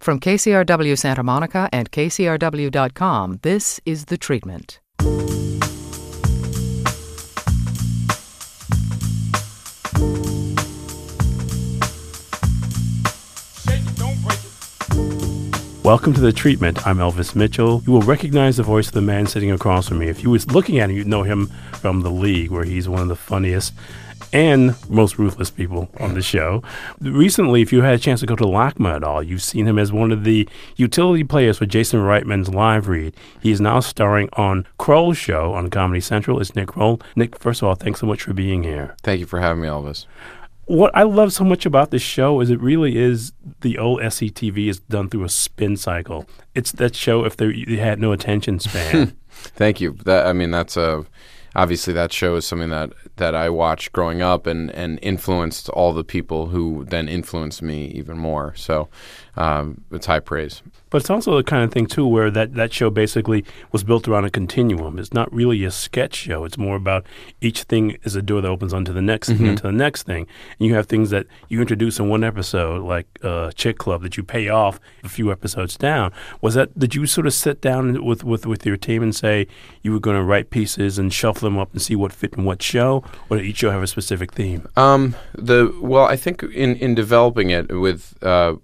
From KCRW Santa Monica and KCRW.com, this is The Treatment. Welcome to The Treatment. I'm Elvis Mitchell. You will recognize the voice of the man sitting across from me. If you was looking at him, you'd know him from The League, where he's one of the funniest and most ruthless people on the show. Recently, if you had a chance to go to LACMA at all, you've seen him as one of the utility players for Jason Reitman's Live Read. He is now starring on Kroll's show on Comedy Central. It's Nick Kroll. Nick, first of all, thanks so much for being here. Thank you for having me, Elvis. What I love so much about this show is it really is the old SCTV is done through a spin cycle. It's that show if they had no attention span. Thank you. That's obviously that show is something that I watched growing up and influenced all the people who then influenced me even more. So it's high praise. But it's also the kind of thing, too, where that show basically was built around a continuum. It's not really a sketch show. It's more about each thing is a door that opens onto the next thing, onto the next thing. And you have things that you introduce in one episode, like Chick Club, that you pay off a few episodes down. Did you sort of sit down with your team and say you were going to write pieces and shuffle them up and see what fit in what show? Or did each show have a specific theme? I think in developing it with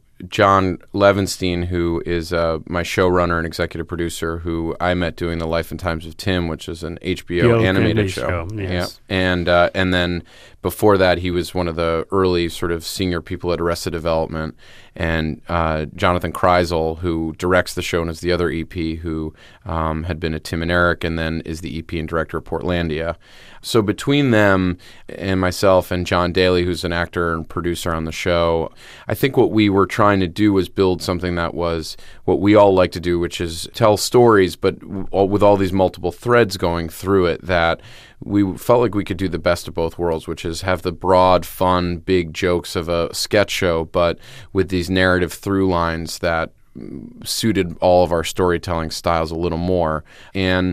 John Levenstein, who is my showrunner and executive producer, who I met doing The Life and Times of Tim, which is an HBO animated show. Yes. Yeah. And then before that, he was one of the early sort of senior people at Arrested Development. And Jonathan Kreisel, who directs the show and is the other EP, who had been at Tim and Eric and then is the EP and director of Portlandia. So between them and myself and John Daly, who's an actor and producer on the show, I think what we were trying to do was build something that was what we all like to do, which is tell stories, but with all these multiple threads going through it, that we felt like we could do the best of both worlds, which is have the broad, fun, big jokes of a sketch show, but with these narrative through lines that suited all of our storytelling styles a little more. And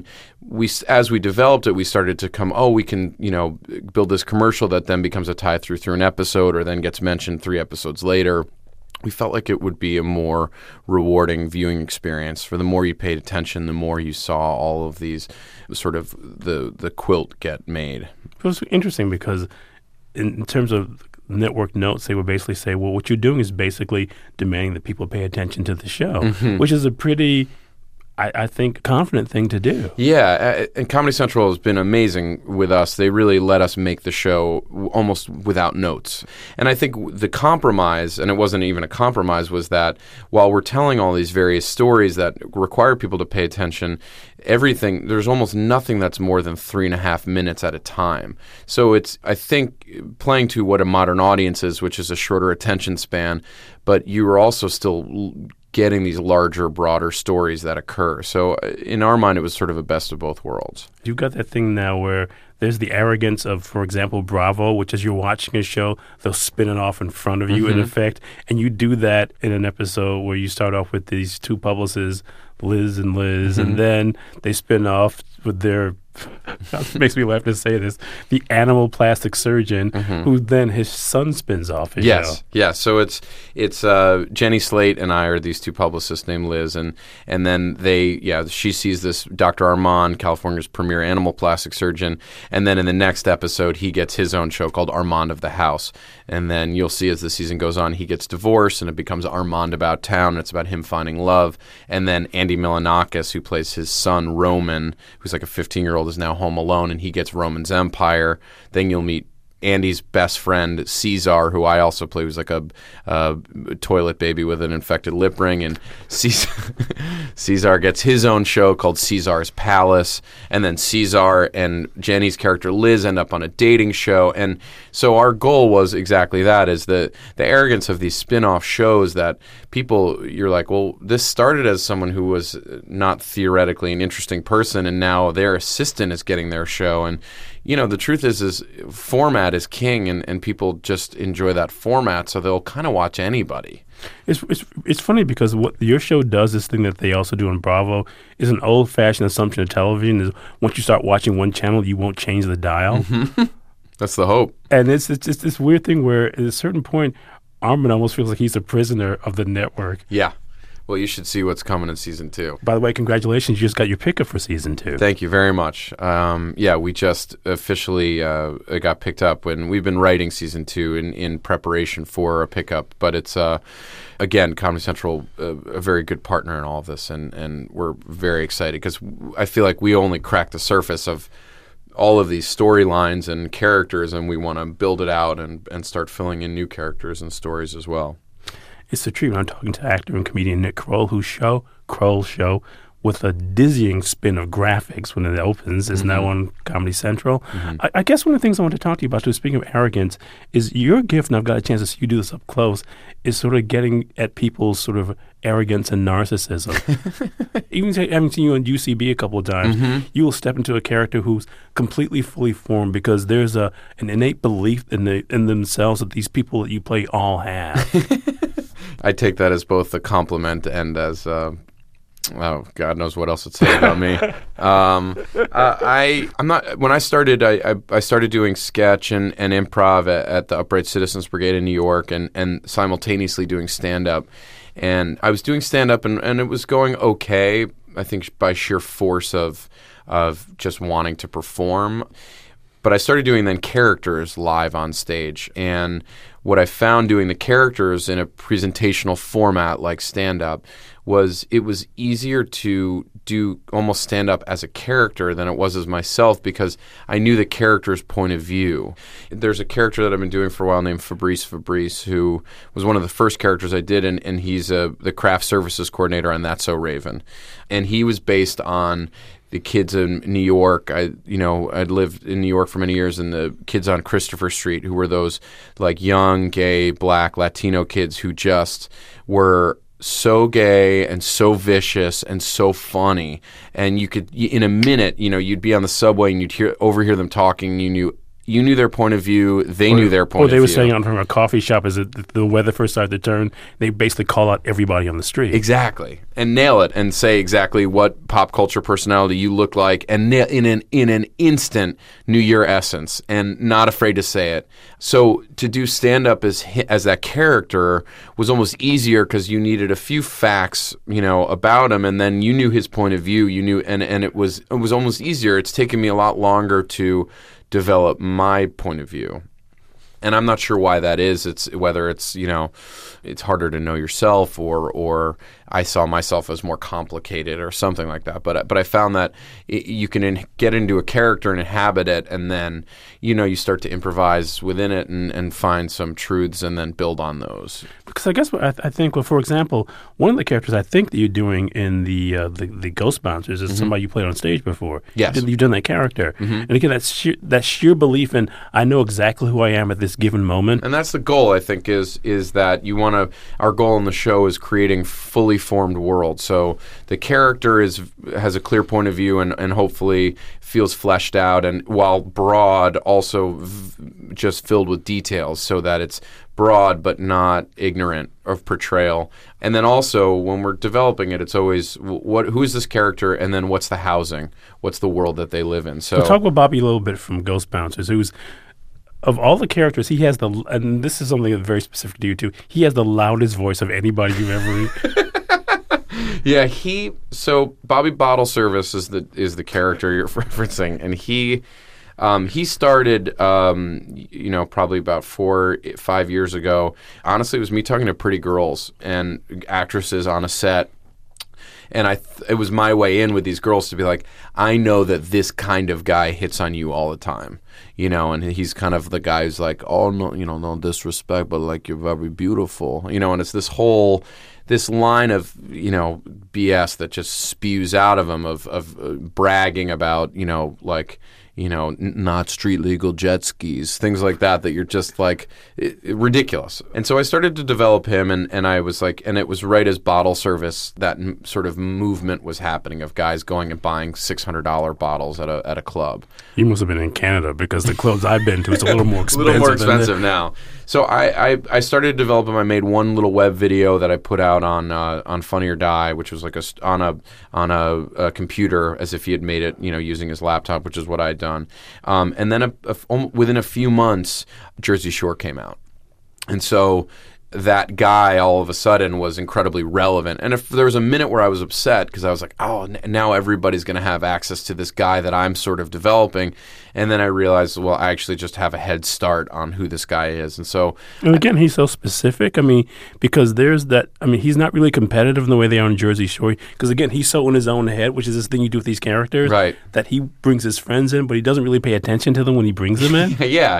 as we developed it, we started to we can, build this commercial that then becomes a tie through an episode or then gets mentioned 3 episodes later. We felt like it would be a more rewarding viewing experience. For the more you paid attention, the more you saw all of these sort of the quilt get made. It was interesting because in terms of network notes, they would basically say, well, what you're doing is basically demanding that people pay attention to the show, which is a pretty, I think, confident thing to do. Yeah, and Comedy Central has been amazing with us. They really let us make the show almost without notes. And I think the compromise, and it wasn't even a compromise, was that while we're telling all these various stories that require people to pay attention, there's almost nothing that's more than 3.5 minutes at a time. So it's, I think, playing to what a modern audience is, which is a shorter attention span, but you are also still getting these larger, broader stories that occur. So in our mind, it was sort of a best of both worlds. You've got that thing now where there's the arrogance of, for example, Bravo, which is you're watching a show, they'll spin it off in front of you in effect, and you do that in an episode where you start off with these 2 publicists, Liz and Liz, and then they spin off with their, it makes me laugh to say this, the animal plastic surgeon, who then his son spins off his show. Yes. So it's Jenny Slate and I are these 2 publicists named Liz, and then she sees this Dr. Armand, California's premier animal plastic surgeon, and then in the next episode, he gets his own show called Armand of the House. And then you'll see as the season goes on, he gets divorced, and it becomes Armand About Town, and it's about him finding love. And then Andy Milonakis, who plays his son Roman, who's like a 15-year-old, is now home alone, and he gets Roman's Empire. Then you'll meet Andy's best friend, Caesar, who I also play, who's like a toilet baby with an infected lip ring. And Caesar gets his own show called Caesar's Palace. And then Caesar and Jenny's character, Liz, end up on a dating show. And so our goal was exactly that, is the arrogance of these spin-off shows that people, you're like, well, this started as someone who was not theoretically an interesting person, and now their assistant is getting their show. And the truth is format is king, and people just enjoy that format, so they'll kind of watch anybody. It's funny because what your show does, this thing that they also do on Bravo, is an old-fashioned assumption of television. Is once you start watching one channel, you won't change the dial. That's the hope. And it's this weird thing where at a certain point, Armin almost feels like he's a prisoner of the network. Yeah. Well, you should see what's coming in season 2. By the way, congratulations. You just got your pickup for season 2. Thank you very much. Yeah, we just officially got picked up when we've been writing season 2 in preparation for a pickup. But it's, again, Comedy Central, a very good partner in all of this. And we're very excited because I feel like we only cracked the surface of all of these storylines and characters, and we want to build it out and start filling in new characters and stories as well. It's The Treatment. I'm talking to actor and comedian Nick Kroll, Kroll's show, with a dizzying spin of graphics when it opens, is now on Comedy Central. I guess one of the things I want to talk to you about, too, speaking of arrogance, is your gift, and I've got a chance to see you do this up close, is sort of getting at people's sort of arrogance and narcissism. Even having seen you on UCB a couple of times, you will step into a character who's completely fully formed because there's an innate belief in themselves that these people that you play all have. I take that as both a compliment and as oh, God knows what else to say about me. I'm not. When I started, I started doing sketch and improv at the Upright Citizens Brigade in New York, and simultaneously doing stand up. And I was doing stand up, and it was going okay. I think by sheer force of just wanting to perform. But I started doing then characters live on stage, and what I found doing the characters in a presentational format like stand-up was it was easier to do almost stand-up as a character than it was as myself because I knew the character's point of view. There's a character that I've been doing for a while named Fabrice, who was one of the first characters I did, and he's the craft services coordinator on That's So Raven. And he was based on the kids in New York. I'd lived in New York for many years, and the kids on Christopher Street who were those like young, gay, black, Latino kids who just were so gay and so vicious and so funny. And you could, in a minute, you'd be on the subway and you'd overhear them talking. You knew their point of view. They knew their point of view. Or they were saying on from a coffee shop as the weather first started to turn, they basically call out everybody on the street. Exactly. And nail it and say exactly what pop culture personality you look like and in an instant knew your essence and not afraid to say it. So to do stand-up as that character was almost easier because you needed a few facts, about him, and then you knew his point of view. You knew, and it was almost easier. It's taken me a lot longer to develop my point of view. And I'm not sure why that is. It's whether it's, it's harder to know yourself or I saw myself as more complicated or something like that. But I found that you can get into a character and inhabit it, and then, you start to improvise within it and find some truths and then build on those. Because I guess I think, well, for example, one of the characters I think that you're doing in the Ghost Bouncers is somebody you played on stage before. Yes. You've done that character. And again, that sheer belief in, I know exactly who I am at this given moment. And that's the goal, I think, is that you want to, our goal in the show is creating fully formed world. So the character has a clear point of view and hopefully feels fleshed out, and while broad, also just filled with details so that it's broad but not ignorant of portrayal. And then also when we're developing it, it's always who is this character, and then what's the housing, what's the world that they live in. So we'll talk about Bobby a little bit from Ghost Bouncers, who's, of all the characters, he has and this is something that's very specific to you too, he has the loudest voice of anybody you've ever Yeah, so Bobby Bottle Service is the character you're referencing, and he started probably about 4-5 years ago. Honestly, it was me talking to pretty girls and actresses on a set. And it was my way in with these girls to be like, I know that this kind of guy hits on you all the time, and he's kind of the guy who's like, oh, no, no disrespect, but like you're very beautiful, and it's this line of, BS that just spews out of him of bragging about, not street legal jet skis, things like that you're just like ridiculous. And so I started to develop him, and I was like, and it was right as Bottle Service, that sort of movement was happening of guys going and buying $600 bottles at a club. You must have been in Canada, because the clubs I've been to, it's a little more expensive. A little more expensive now. So I started to develop him. I made one little web video that I put out on Funny or Die, which was like on a computer, as if he had made it, using his laptop, which is what I had done. And then within a few months, Jersey Shore came out. And so that guy all of a sudden was incredibly relevant. And if there was a minute where I was upset because I was like, oh, now everybody's going to have access to this guy that I'm sort of developing. And then I realized, well, I actually just have a head start on who this guy is. And so... And again, he's so specific. I mean, because there's that... I mean, he's not really competitive in the way they are in Jersey Shore. Because again, he's so in his own head, which is this thing you do with these characters. Right. That he brings his friends in, but he doesn't really pay attention to them when he brings them in. Yeah,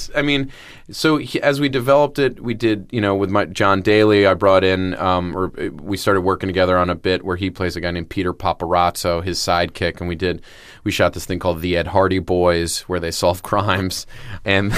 as we developed it, we did, with my John Daly, I brought in, or we started working together on a bit where he plays a guy named Peter Paparazzo, his sidekick, and we shot this thing called The Ed Hardy Boys, where they solve crimes, and,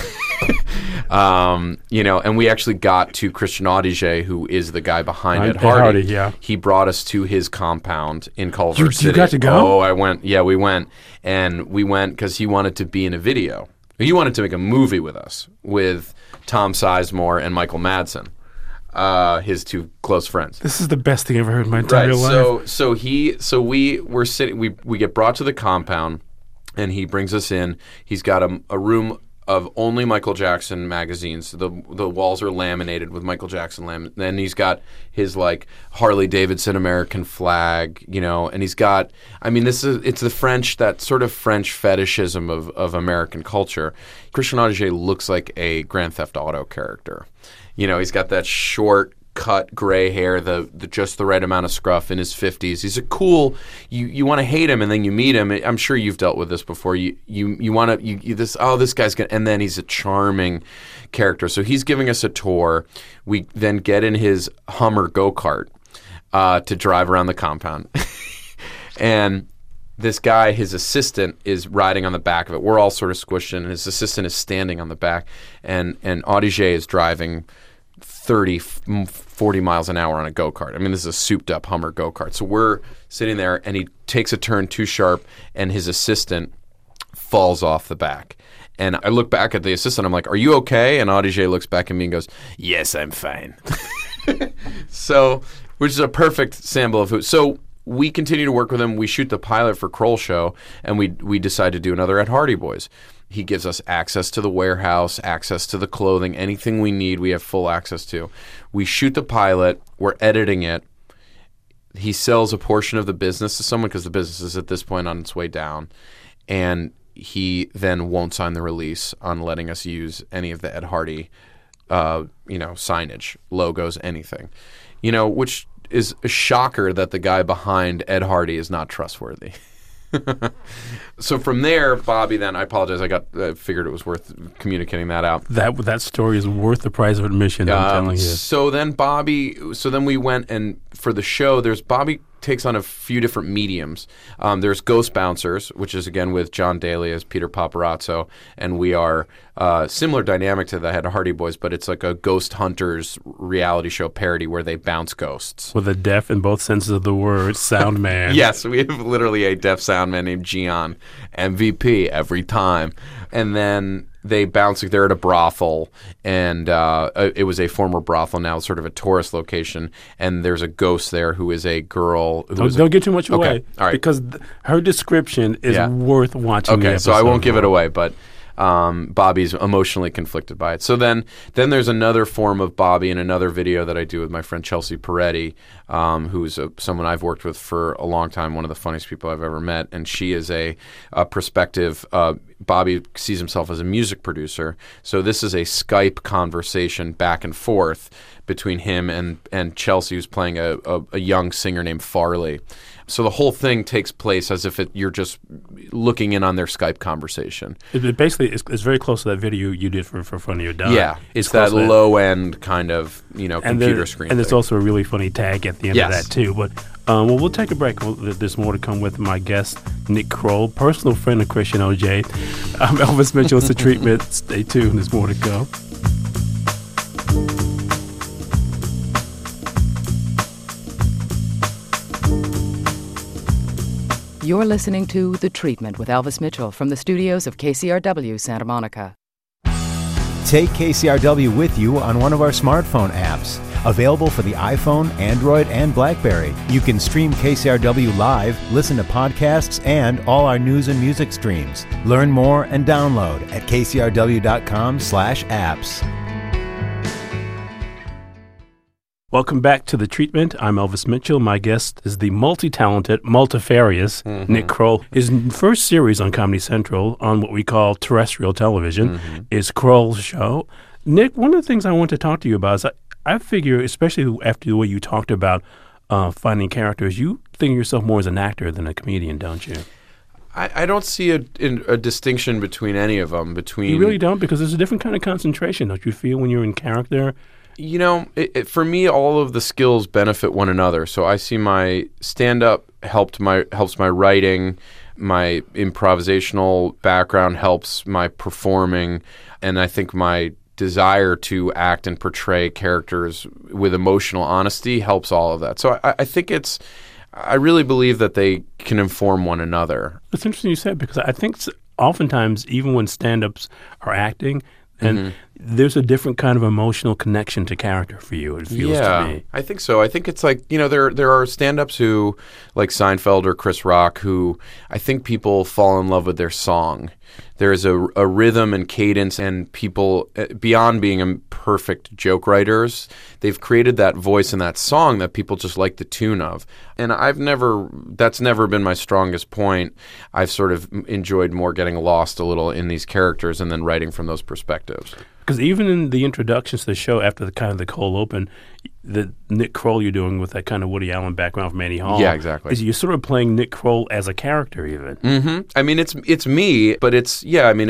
and we actually got to Christian Audigier, who is the guy behind Ed Hardy. Yeah. He brought us to his compound in Culver City. You got to go? Oh, I went. Yeah, we went. And we went because he wanted to be in a video. He wanted to make a movie with us, with Tom Sizemore and Michael Madsen, his two close friends. This is the best thing I've ever heard in my entire life. So we were sitting. We get brought to the compound, and he brings us in. He's got a room of only Michael Jackson magazines. The walls are laminated with Michael Jackson Then he's got his Harley Davidson American flag, and he's got. I mean, it's the French, that sort of French fetishism of American culture. Christian Audigier looks like a Grand Theft Auto character. He's got that short cut gray hair, the just the right amount of scruff, in his 50s. He's a cool. You want to hate him, and then you meet him. I'm sure you've dealt with this before. You want to this guy's gonna, and then he's a charming character. So he's giving us a tour. We then get in his Hummer go-kart to drive around the compound, and this guy, his assistant, is riding on the back of it. We're all sort of squished in, and his assistant is standing on the back, and Audigier is driving 30, 40 miles an hour on a go-kart. I mean, this is a souped-up Hummer go-kart. So we're sitting there, and he takes a turn too sharp, and his assistant falls off the back. And I look back at the assistant. I'm like, are you okay? And Audigier looks back at me and goes, yes, I'm fine. So, which is a perfect sample of who. So we continue to work with him. We shoot the pilot for Kroll Show, and we decide to do another Ed Hardy Boys. He gives us access to the warehouse, access to the clothing, anything we need, we have full access to. We shoot the pilot. We're editing it. He sells a portion of the business to someone because the business is at this point on its way down. And he then won't sign the release on letting us use any of the Ed Hardy, signage, logos, anything. Which is a shocker that the guy behind Ed Hardy is not trustworthy. So from there, Bobby, then I apologize. I figured it was worth communicating that out. That story is worth the price of admission. I'm telling you. So then we went, and for the show, Bobby takes on a few different mediums. There's Ghost Bouncers, which is again with John Daly as Peter Paparazzo, and we are similar dynamic to the Ed Hardy Boys, but it's like a ghost hunters reality show parody where they bounce ghosts. With a deaf, in both senses of the word, sound man. Yes, we have literally a deaf sound man named Gian, MVP every time. And then they bounce, they're at a brothel, and it was a former brothel, now sort of a tourist location, and there's a ghost there who is a girl. Don't get too much away. Okay. All right. Because her description is worth watching. Okay, so I won't give it away, but Bobby's emotionally conflicted by it. So then there's another form of Bobby in another video that I do with my friend Chelsea Peretti, who's someone I've worked with for a long time, one of the funniest people I've ever met, and she is a prospective Bobby sees himself as a music producer. So this is a Skype conversation back and forth between him and Chelsea, who's playing a young singer named Farley. So the whole thing takes place as if you're just looking in on their Skype conversation. It basically is very close to that video you did for Fun of Your Dime. Yeah, it's that low-end kind of computer screen and thing. There's also a really funny tag at the end of that, too. But we'll take a break. There's more to come with my guest, Nick Kroll, personal friend of Christian Audigier. I'm Elvis Mitchell. It's The Treatment. Stay tuned. There's more to go. You're listening to The Treatment with Elvis Mitchell from the studios of KCRW Santa Monica. Take KCRW with you on one of our smartphone apps. Available for the iPhone, Android, and BlackBerry. You can stream KCRW live, listen to podcasts, and all our news and music streams. Learn more and download at kcrw.com/apps. Welcome back to The Treatment. I'm Elvis Mitchell. My guest is the multi-talented, multifarious Nick Kroll. His first series on Comedy Central, on what we call terrestrial television, is Kroll's Show. Nick, one of the things I want to talk to you about is I figure, especially after the way you talked about finding characters, you think of yourself more as an actor than a comedian, don't you? I don't see a distinction between any of them. You really don't? Because there's a different kind of concentration, don't you feel, when you're in character? You know, for me, all of the skills benefit one another. So I see my stand-up helps my writing, my improvisational background helps my performing, and I think my desire to act and portray characters with emotional honesty helps all of that. So I think I really believe that they can inform one another. It's interesting you said, because I think oftentimes, even when stand-ups are acting, and there's a different kind of emotional connection to character for you, it feels to me. I think so. I think it's like, you know, there are stand-ups who, like Seinfeld or Chris Rock, who I think people fall in love with their song. There's a rhythm and cadence, and people, beyond being perfect joke writers, they've created that voice in that song that people just like the tune of. And that's never been my strongest point. I've sort of enjoyed more getting lost a little in these characters and then writing from those perspectives. Because even in the introductions to the show, after the cold open, the Nick Kroll you're doing with that kind of Woody Allen background from Annie Hall. Yeah, exactly. Is you're sort of playing Nick Kroll as a character even. I mean, it's me, but it's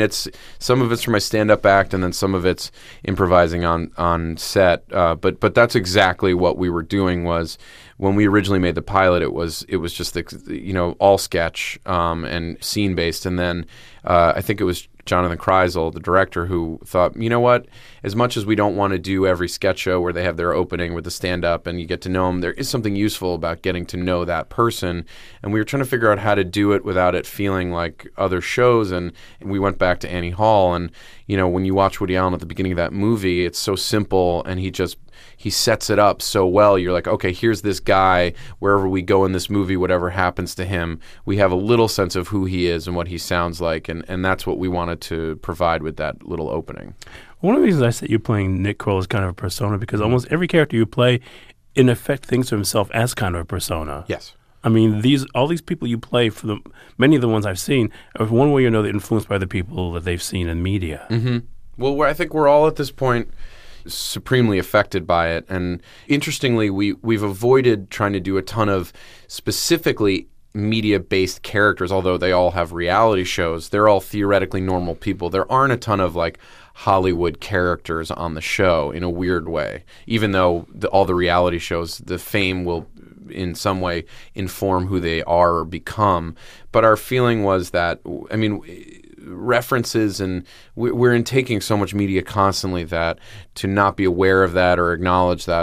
some of it's from my stand-up act, and then some of it's improvising on set. But that's exactly what we were doing. Was when we originally made the pilot, it was just all sketch and scene based, and then I think it was Jonathan Kreisel, the director, who thought, you know what, as much as we don't want to do every sketch show where they have their opening with the stand-up and you get to know them, there is something useful about getting to know that person. And we were trying to figure out how to do it without it feeling like other shows. And we went back to Annie Hall. And, you know, when you watch Woody Allen at the beginning of that movie, it's so simple, and he sets it up so well. You're like, okay, here's this guy. Wherever we go in this movie, whatever happens to him, we have a little sense of who he is and what he sounds like. And that's what we wanted to provide with that little opening. One of the reasons I said you're playing Nick Kroll as kind of a persona, because almost every character you play, in effect, thinks of himself as kind of a persona. Yes. I mean, all these people you play, many of the ones I've seen, are one way or another influenced by the people that they've seen in media. Well, I think we're all at this point supremely affected by it. And interestingly, we've avoided trying to do a ton of specifically media-based characters, although they all have reality shows. They're all theoretically normal people. There aren't a ton of like Hollywood characters on the show in a weird way, even though all the reality shows, the fame will in some way inform who they are or become. But our feeling was that, I mean, references, and we're in taking so much media constantly that to not be aware of that or acknowledge that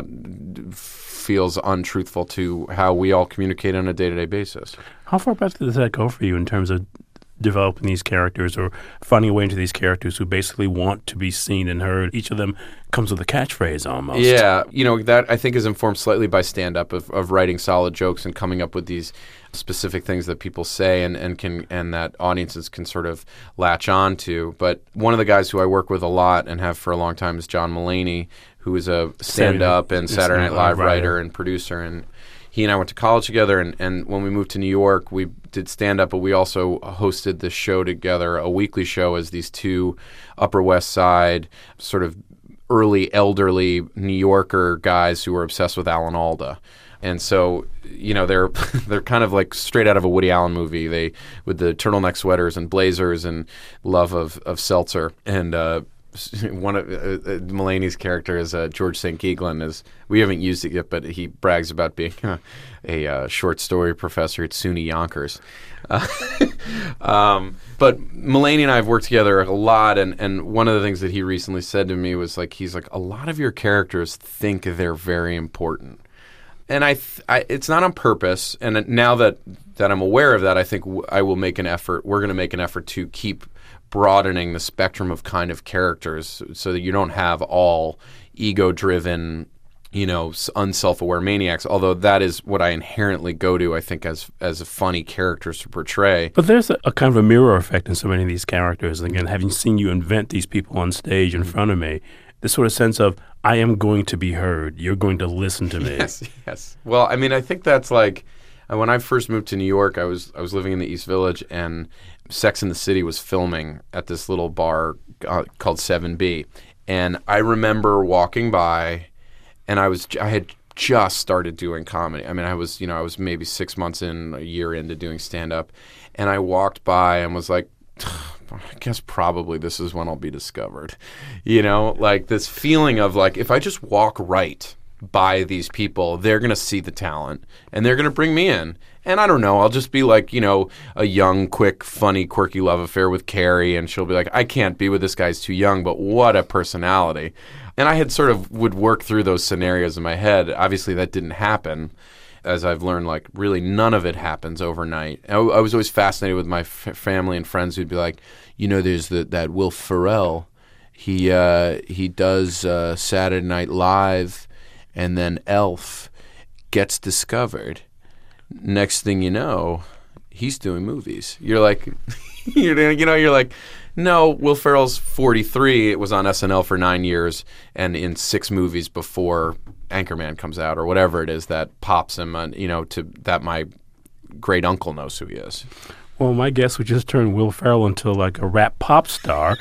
feels untruthful to how we all communicate on a day-to-day basis. How far back does that go for you in terms of developing these characters or finding a way into these characters who basically want to be seen and heard? Each of them comes with a catchphrase almost. Yeah, you know, that I think is informed slightly by stand-up of writing solid jokes and coming up with these specific things that people say and that audiences can sort of latch on to. But one of the guys who I work with a lot and have for a long time is John Mulaney, who is a stand-up and Saturday Night Live writer and producer. And he and I went to college together, and when we moved to New York, we did stand-up, but we also hosted this show together, a weekly show, as these two Upper West Side sort of early elderly New Yorker guys who were obsessed with Alan Alda. And so, you know, they're kind of like straight out of a Woody Allen movie. They with the turtleneck sweaters and blazers and love of seltzer. And one of Mulaney's character is George St. Geoghegan. We haven't used it yet, but he brags about being a short story professor at SUNY Yonkers. But Mulaney and I have worked together a lot, and one of the things that he recently said to me was he's like, a lot of your characters think they're very important. And it's not on purpose. And now that I'm aware of that, I think I will make an effort. We're going to make an effort to keep broadening the spectrum of kind of characters so that you don't have all ego-driven, you know, unself-aware maniacs, although that is what I inherently go to, I think, as funny characters to portray. But there's a kind of a mirror effect in so many of these characters. And again, having seen you invent these people on stage in front of me, this sort of sense of, I am going to be heard. You're going to listen to me. Yes. Well, I mean, I think that's like when I first moved to New York, I was living in the East Village, and Sex and the City was filming at this little bar called 7B. And I remember walking by, and I had just started doing comedy. I mean, I was maybe 6 months in, a year into doing stand-up, and I walked by and was like, I guess probably this is when I'll be discovered. Like this feeling of like, if I just walk right by these people, they're going to see the talent and they're going to bring me in. And I don't know, I'll just be like, a young, quick, funny, quirky love affair with Carrie, and she'll be like, I can't be with this guy, he's too young, but what a personality. And I had sort of would work through those scenarios in my head. Obviously that didn't happen. As I've learned, like, really none of it happens overnight. I was always fascinated with my family and friends who'd be like, there's that Will Ferrell. He does Saturday Night Live, and then Elf gets discovered. Next thing you know, he's doing movies. You're like, you're like, no, Will Ferrell's 43. It was on SNL for 9 years and in 6 movies before Anchorman comes out or whatever it is that pops him on, to that my great uncle knows who he is. Well, my guess would just turn Will Ferrell into like a rap pop star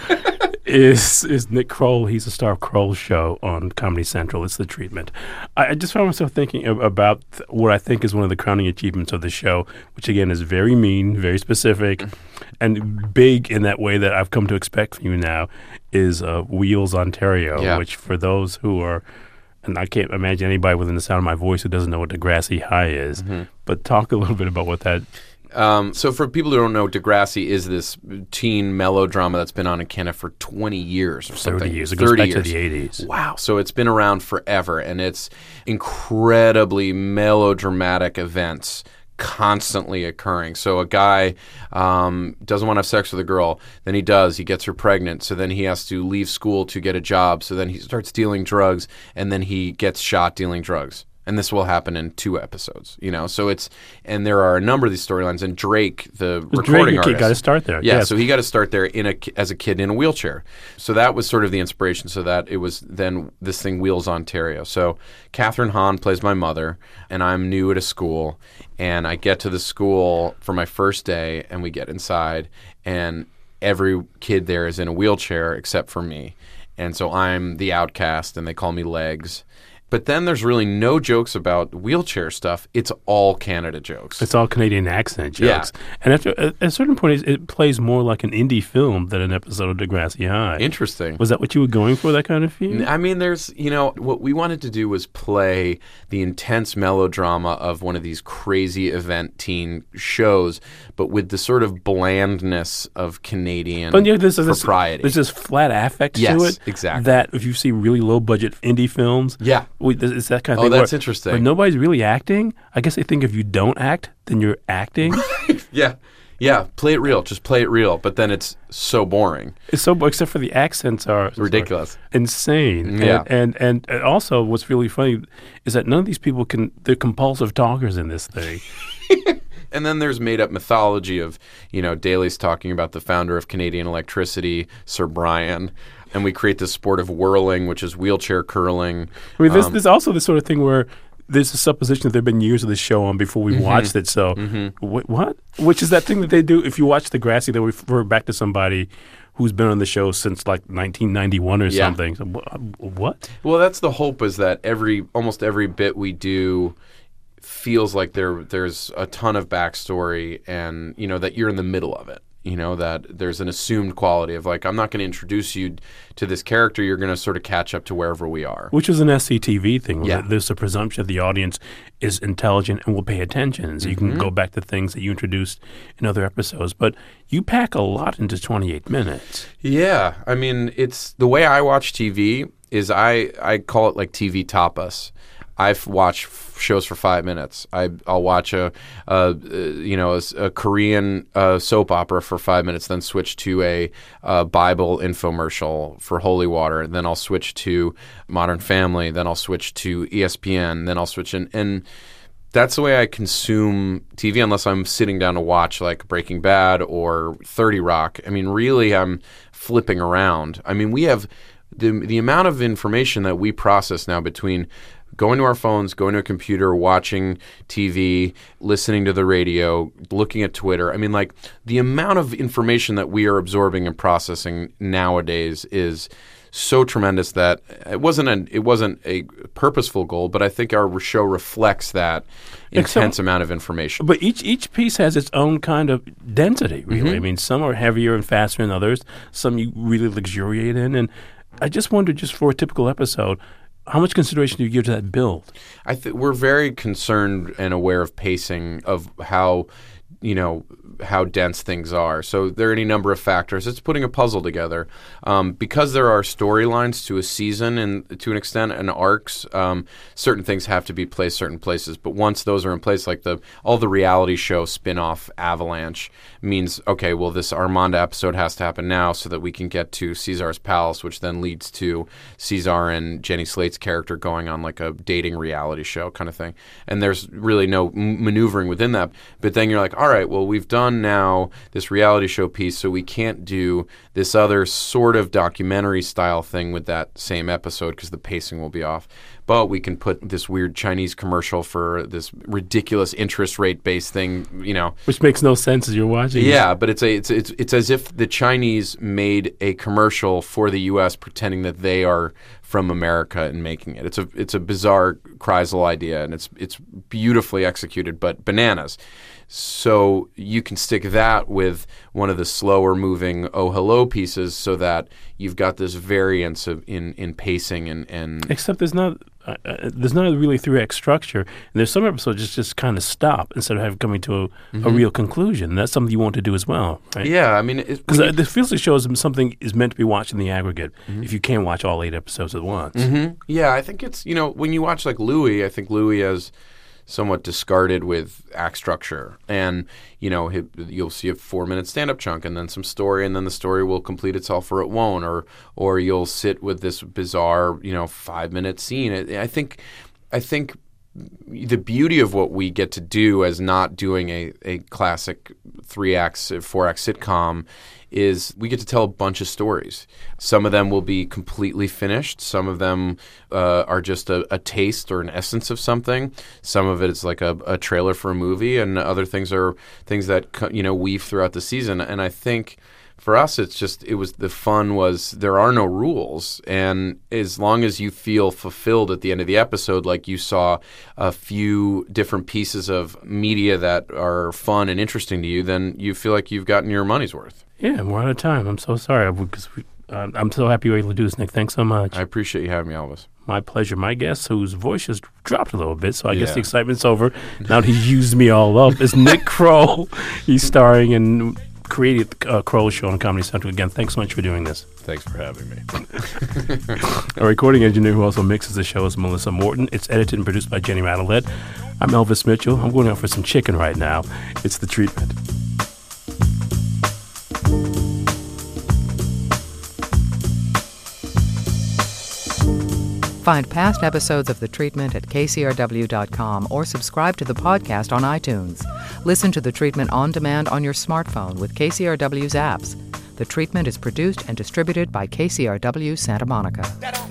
is Nick Kroll. He's a star of Kroll's show on Comedy Central. It's The Treatment. I just found myself thinking about what I think is one of the crowning achievements of the show, which again is very mean, very specific, and big in that way that I've come to expect from you now, is Wheels Ontario, which for those who are, and I can't imagine anybody within the sound of my voice who doesn't know what Degrassi High is, but talk a little bit about what that. So for people who don't know, Degrassi is this teen melodrama that's been on in Canada for 20 years or something. 30 years. It goes back to the 80s. Wow. So it's been around forever, and it's incredibly melodramatic events constantly occurring. So a guy doesn't want to have sex with a girl, then he does, he gets her pregnant, so then he has to leave school to get a job, so then he starts dealing drugs, and then he gets shot dealing drugs. And this will happen in 2 episodes, So it's, and there are a number of these storylines. And Drake, the recording artist, got to start there. Yeah, so he got to start there as a kid in a wheelchair. So that was sort of the inspiration. So that it was then this thing, Wheels Ontario. So Catherine Hahn plays my mother, and I'm new at a school, and I get to the school for my first day, and we get inside, and every kid there is in a wheelchair except for me, and so I'm the outcast, and they call me Legs. But then there's really no jokes about wheelchair stuff. It's all Canada jokes. It's all Canadian accent jokes. Yeah. And at a certain point, it plays more like an indie film than an episode of Degrassi High. Interesting. Was that what you were going for, that kind of feel? I mean, there's, what we wanted to do was play the intense melodrama of one of these crazy event teen shows, but with the sort of blandness of Canadian propriety. There's this flat affect to it. Yes, exactly. That if you see really low-budget indie films, it's that kind of thing. Oh, that's interesting. But nobody's really acting. I guess they think if you don't act, then you're acting. Yeah, play it real. Just play it real. But then it's so boring. It's so, except for the accents are ridiculous, insane. Yeah, and also what's really funny is that none of these people they're compulsive talkers in this thing. And then there's made-up mythology of, Daly's talking about the founder of Canadian Electricity, Sir Brian, and we create this sport of whirling, which is wheelchair curling. I mean, there's also this sort of thing where there's a supposition that there have been years of this show on before we watched it. So what? Which is that thing that they do. If you watch Degrassi, they refer back to somebody who's been on the show since like 1991 or something. So, what? Well, that's the hope, is that almost every bit we do feels like there's a ton of backstory, and that you're in the middle of it. That there's an assumed quality of like, I'm not going to introduce you to this character. You're going to sort of catch up to wherever we are. Which is an SCTV thing. Yeah. There's a presumption that the audience is intelligent and will pay attention. So you can go back to things that you introduced in other episodes. But you pack a lot into 28 minutes. Yeah. I mean, it's the way I watch TV is I call it like TV tapas. I've watched shows for 5 minutes. I'll watch a Korean soap opera for 5 minutes, then switch to a Bible infomercial for Holy Water, and then I'll switch to Modern Family, then I'll switch to ESPN, then I'll switch and that's the way I consume TV, unless I'm sitting down to watch like Breaking Bad or 30 Rock. I mean, really, I'm flipping around. I mean, we have the amount of information that we process now between going to our phones, going to a computer, watching TV, listening to the radio, looking at Twitter. I mean, like, the amount of information that we are absorbing and processing nowadays is so tremendous that it wasn't a purposeful goal, but I think our show reflects that intense amount of information. But each piece has its own kind of density, really. I mean, some are heavier and faster than others. Some you really luxuriate in. And I just wonder, just for a typical episode, how much consideration do you give to that build? I think we're very concerned and aware of pacing, of how dense things are. So there are any number of factors. It's putting a puzzle together. Because there are storylines to a season and to an extent and arcs, certain things have to be placed certain places. But once those are in place, like all the reality show spin-off Avalanche means, okay, well, this Armand episode has to happen now so that we can get to Caesar's Palace, which then leads to Caesar and Jenny Slate's character going on like a dating reality show kind of thing. And there's really no maneuvering within that. But then you're like, all right, well, we've done now this reality show piece, so we can't do this other sort of documentary style thing with that same episode because the pacing will be off. But we can put this weird Chinese commercial for this ridiculous interest rate based thing, which makes no sense as you're watching. Yeah, but it's as if the Chinese made a commercial for the U.S. pretending that they are from America and making it. It's a bizarre Kreisel idea, and it's beautifully executed, but bananas. So you can stick that with one of the slower moving Oh Hello pieces so that you've got this variance in pacing and except there's not a really 3-act structure, and there's some episodes just kind of stop instead of coming to a real conclusion. That's something you want to do as well, right? Yeah, I mean, because this feels like shows something is meant to be watched in the aggregate if you can't watch all 8 episodes at once. Yeah, I think it's when you watch like Louis, I think Louis has somewhat discarded with act structure, and you'll see a 4-minute stand-up chunk and then some story, and then the story will complete itself or it won't, or you'll sit with this bizarre 5-minute scene. I think the beauty of what we get to do as not doing a classic 3-act, 4-act sitcom is we get to tell a bunch of stories. Some of them will be completely finished. Some of them are just a taste or an essence of something. Some of it is like a trailer for a movie, and other things are things that weave throughout the season. And I think for us, the fun was there are no rules, and as long as you feel fulfilled at the end of the episode, like you saw a few different pieces of media that are fun and interesting to you, then you feel like you've gotten your money's worth. Yeah, we're out of time. I'm so sorry because I'm so happy you were able to do this, Nick. Thanks so much. I appreciate you having me, Elvis. My pleasure. My guest, whose voice just dropped a little bit, so I guess the excitement's over. Now that he's used me all up, is Nick Kroll. He's starring in created Kroll Show on Comedy Central. Again, thanks so much for doing this. Thanks for having me. Our recording engineer who also mixes the show is Melissa Morton. It's edited and produced by Jenny Radelet. I'm Elvis Mitchell. I'm going out for some chicken right now. It's The Treatment. Find past episodes of The Treatment at kcrw.com or subscribe to the podcast on iTunes. Listen to The Treatment on demand on your smartphone with KCRW's apps. The Treatment is produced and distributed by KCRW Santa Monica.